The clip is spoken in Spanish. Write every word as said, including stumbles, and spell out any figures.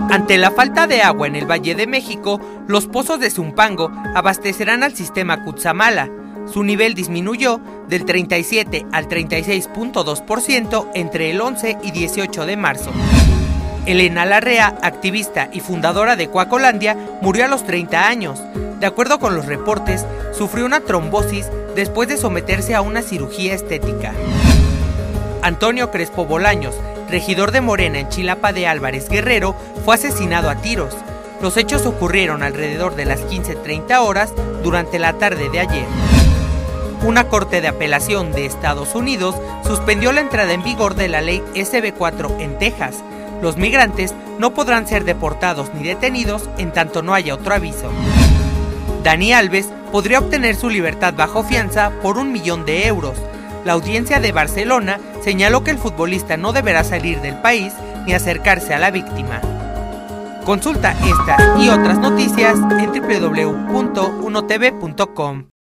Ante la falta de agua en el Valle de México, los pozos de Zumpango abastecerán al sistema Cutzamala. Su nivel disminuyó del treinta y siete al treinta y seis punto dos por ciento entre el once y dieciocho de marzo. Elena Larrea, activista y fundadora de Cuacolandia, murió a los treinta años. De acuerdo con los reportes, sufrió una trombosis después de someterse a una cirugía estética. Antonio Crespo Bolaños, regidor de Morena en Chilapa de Álvarez, Guerrero, fue asesinado a tiros. Los hechos ocurrieron alrededor de las quince treinta horas durante la tarde de ayer. Una corte de apelación de Estados Unidos suspendió la entrada en vigor de la ley ese be cuatro en Texas. Los migrantes no podrán ser deportados ni detenidos en tanto no haya otro aviso. Dani Alves podría obtener su libertad bajo fianza por un millón de euros. La audiencia de Barcelona señaló que el futbolista no deberá salir del país ni acercarse a la víctima. Consulta estas y otras noticias en doble u doble u doble u punto uno t v punto com.